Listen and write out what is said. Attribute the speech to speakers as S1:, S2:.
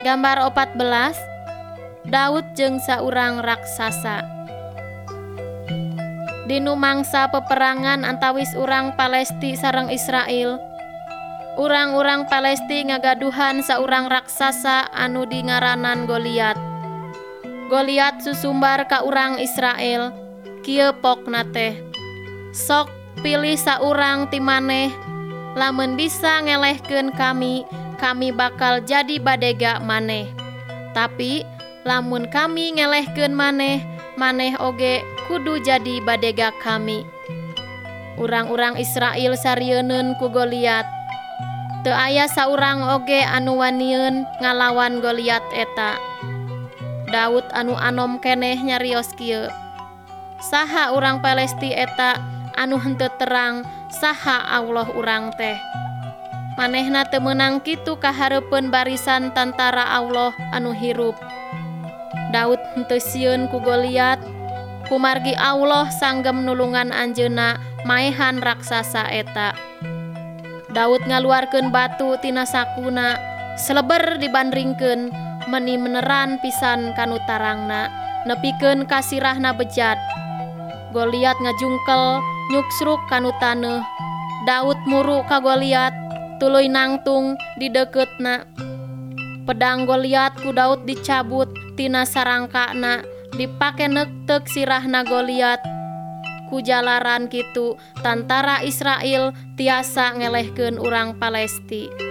S1: Gambar 14. Daud jeung saurang raksasa. Dinu mangsa peperangan antawis urang Palesti sareng Israel, urang-urang Palesti ngagaduhan saurang raksasa anu dingaranan Goliat. Goliat susumbar ka urang Israel, kieu pokna teh, sok pilih saurang ti maneh, lamun bisa ngelehkeun kami bakal jadi badega maneh. Tapi lamun kami ngelehkeun maneh oge kudu jadi badega kami. Urang-urang Israel sarieun ku Goliat. Teu aya saurang oge anu wanieun ngalawan Goliat eta. Daud anu anom keneh nyarios kieu, saha urang Palesti eta anu henteu terang saha Allah urang teh. Manehna teu meunang kitu kahareupeun barisan tantara Allah anu hirup. Daud henteu sieun ku Goliat, kumargi Allah sanggem nulungan anjeunna maehan raksasa eta. Daud ngaluarkeun batu tina sakuna, seleber dibandringkeun, meni meneran pisan kanu tarangna, nepikeun ka sirahna bejat. Goliat ngajungkel nyuksruk kanu taneuh. Daud muru ka Goliat, tuluy nangtung di dekeutna. Pedang Goliat ku Daud dicabut tina sarangkana, dipake nektek sirahna Goliat. Ku jalaran kitu tantara Israel tiasa ngelehkeun urang Palesti.